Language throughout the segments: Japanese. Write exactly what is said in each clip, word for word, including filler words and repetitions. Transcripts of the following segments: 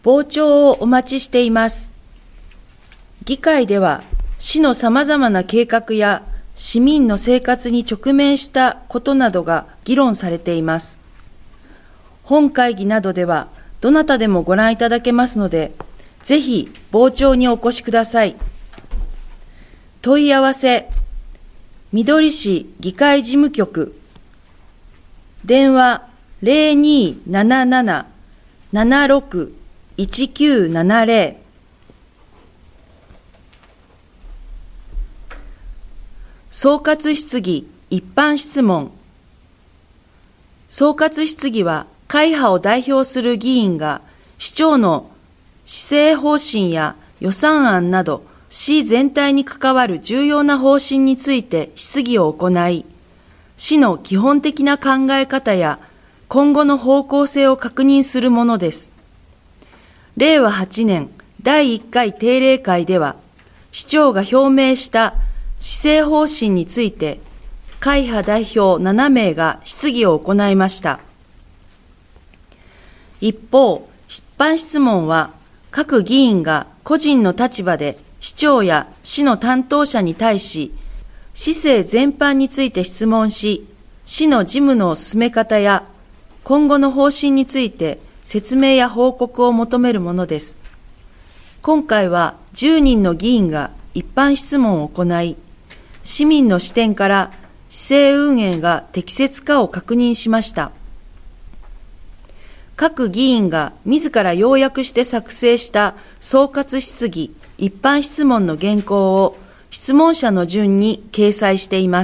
傍聴をお待ちしています。議会では、市のさまざまな計画や市民の生活に直面したことなどが議論されています。本会議などでは、どなたでもご覧いただけますので、ぜひ傍聴にお越しください。問い合わせ、みどり市議会事務局、電話 ゼロにーなななな ななろく いちきゅうななゼロ、総括質疑一般質問。総括質疑は会派を代表する議員が市長の施政方針や予算案など市全体に関わる重要な方針について質疑を行い、市の基本的な考え方や今後の方向性を確認するものです。れいわはちねんだいいっかい定例会では、市長が表明した施政方針について、会派代表ななめいが質疑を行いました。一方、一般質問は、各議員が個人の立場で市長や市の担当者に対し、市政全般について質問し、市の事務の進め方や今後の方針について説明や報告を求めるものです。今回はじゅうにんの議員が一般質問を行い、市民の視点から市政運営が適切かを確認しました。各議員が自ら要約して作成した総括質疑一般質問の原稿を質問者の順に掲載しています。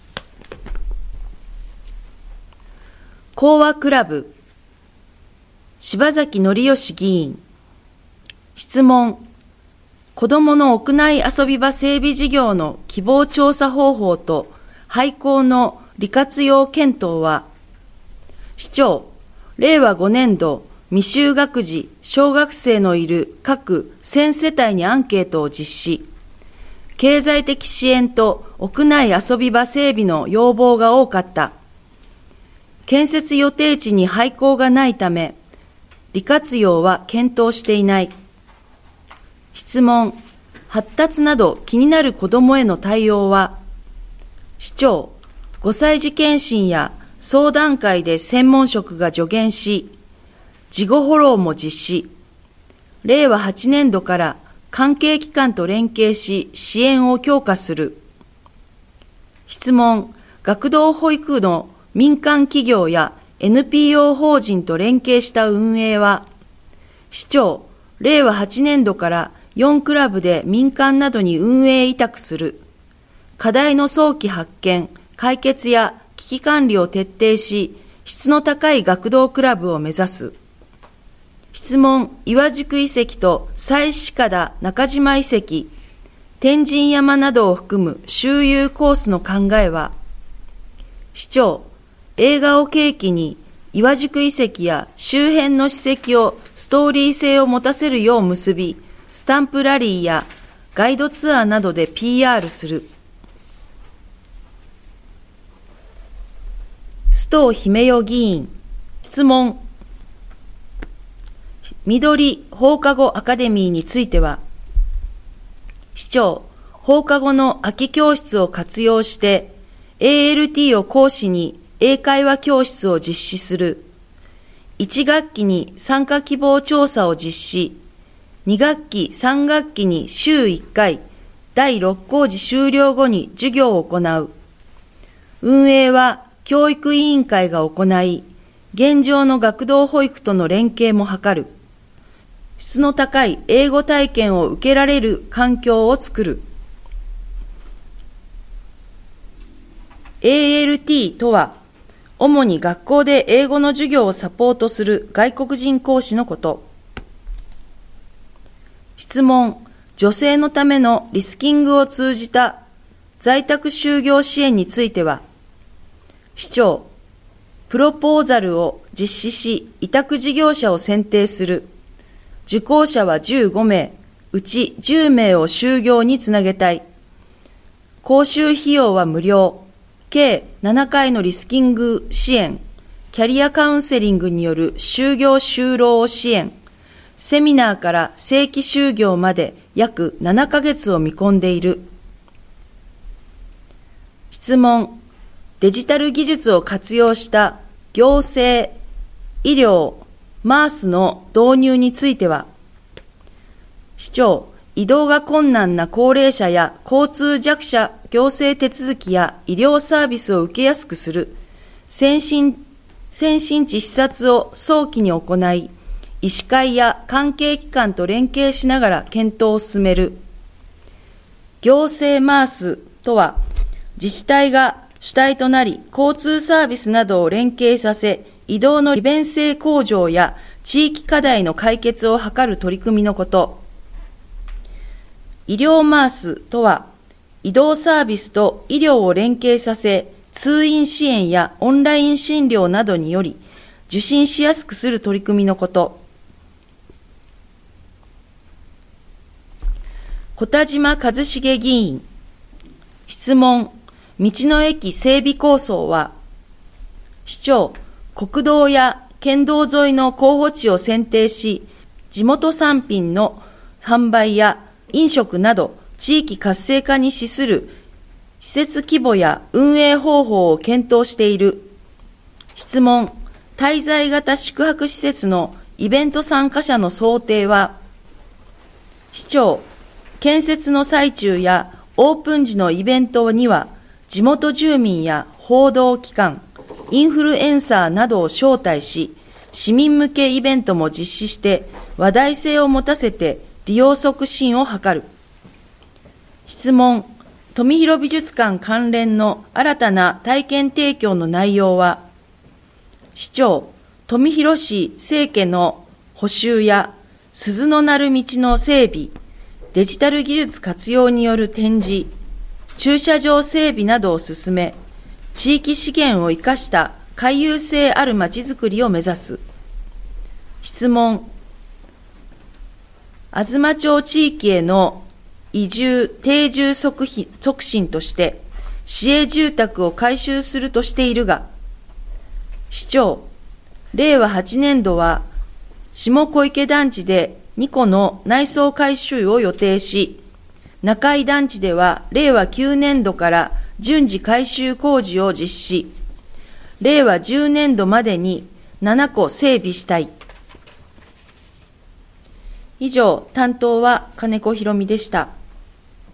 講和クラブ、柴崎則義議員。質問、子どもの屋内遊び場整備事業の希望調査方法と廃校の利活用検討は、市長、れいわごねんど未就学児、小学生のいる各せんせたいにアンケートを実施。経済的支援と屋内遊び場整備の要望が多かった。建設予定地に廃校がないため、利活用は検討していない。質問、発達など気になる子どもへの対応は、市長、ごさい児検診や相談会で専門職が助言し、事後フォローも実施。れいわはちねんどから関係機関と連携し支援を強化する。質問、学童保育の民間企業や エヌピーオー 法人と連携した運営は、市長、れいわはちねんどからよんクラブで民間などに運営委託する。課題の早期発見、解決や危機管理を徹底し、質の高い学童クラブを目指す。質問、岩宿遺跡と西鹿田中島遺跡、天神山などを含む周遊コースの考えは、市長、映画を契機に岩宿遺跡や周辺の史跡をストーリー性を持たせるよう結び、スタンプラリーやガイドツアーなどで ピーアール する。須藤姫代議員。質問。緑放課後アカデミーについては、市長、放課後の空き教室を活用して、エーエルティー を講師に英会話教室を実施する。いち学期に参加希望調査を実施。に学期、さん学期に週いっかい、だいろっ講義終了後に授業を行う。運営は教育委員会が行い、現状の学童保育との連携も図る。質の高い英語体験を受けられる環境を作る。エーエルティー とは、主に学校で英語の授業をサポートする外国人講師のこと。質問、女性のためのリスキングを通じた在宅就業支援については、市長、プロポーザルを実施し、委託事業者を選定する。受講者はじゅうごめい、うちじゅうめいを就業につなげたい。講習費用は無料。計ななかいのリスキング支援、キャリアカウンセリングによる就業就労を支援、 セミナーから正規就業まで約ななかげつを見込んでいる。質問、デジタル技術を活用した行政、医療、マースの導入については、市長、移動が困難な高齢者や交通弱者行政手続きや医療サービスを受けやすくする先進、先進地視察を早期に行い、医師会や関係機関と連携しながら検討を進める。行政マースとは、自治体が主体となり、交通サービスなどを連携させ、移動の利便性向上や地域課題の解決を図る取り組みのこと。医療マースとは、移動サービスと医療を連携させ、通院支援やオンライン診療などにより、受診しやすくする取り組みのこと。小田島一茂議員。質問、道の駅整備構想は、市長、国道や県道沿いの候補地を選定し、地元産品の販売や飲食など地域活性化に資する施設規模や運営方法を検討している。質問、滞在型宿泊施設のイベント参加者の想定は、市長、建設の最中やオープン時のイベントには、地元住民や報道機関、インフルエンサーなどを招待し、市民向けイベントも実施して話題性を持たせて利用促進を図る。質問、富広美術館関連の新たな体験提供の内容は、市長、富広市政家の補修や鈴の鳴る道の整備、デジタル技術活用による展示、駐車場整備などを進め、地域資源を生かした回遊性あるまちづくりを目指す。質問、東町地域への移住・定住促進として、市営住宅を改修するとしているが、市長、れいわはちねんどは、下小池団地でにこの内装改修を予定し、中井団地ではれいわきゅうねんどから順次改修工事を実施、れいわじゅうねんどまでにななこ整備したい。以上、担当は金子ひろみでした。